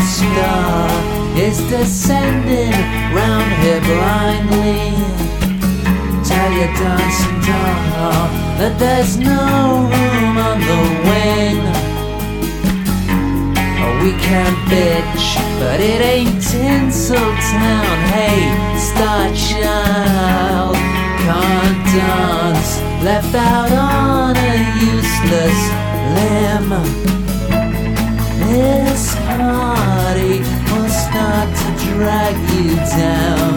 star is descending round here blindly. Tell your dancing doll that there's no room on the wing. We can bitch, but it ain't Tinseltown. Hey, star child, can't dance, left out on a useless limb. This party will start to drag you down.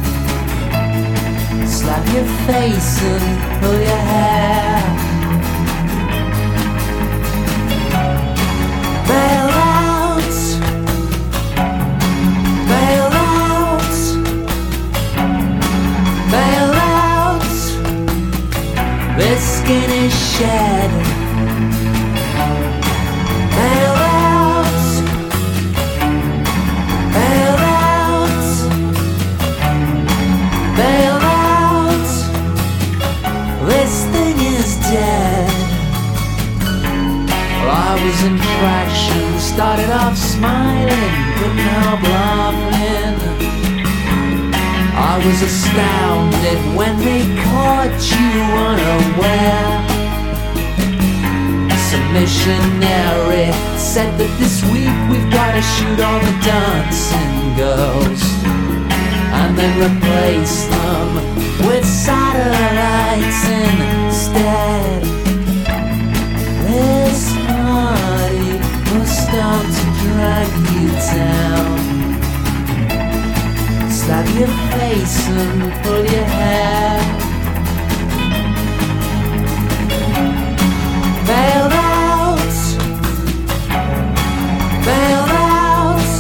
Slap your face and pull your hair. Bail out, bail out, bail out. This skinny shed. Bail out, bail out, bail out. This thing is dead. Well, I was in traction, started off smiling, couldn't help laughing. I was astounded when they caught you unaware. Some missionary said that this week we've got to shoot all the dancing girls and then replace them with satellites instead. This party will start to drag you down. Slap your face and pull your hair. Bail out, bail out,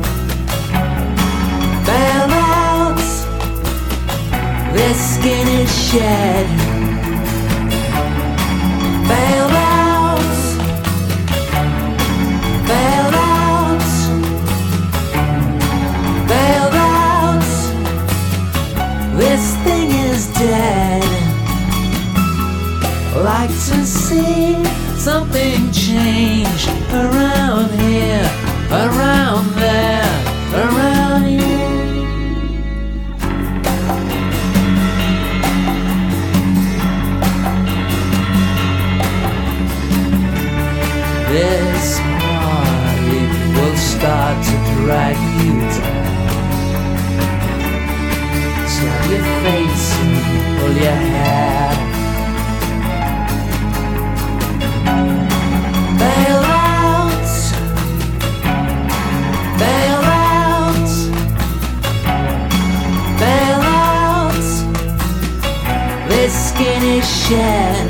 bail out. This skinny shed. Bail out, bail out, bail out. This thing is dead. Like to see something change around here, around there, around you. This party will start to drag you down. Slap your face and pull your hair. Bail out, bail out, bail out. This skinny shed.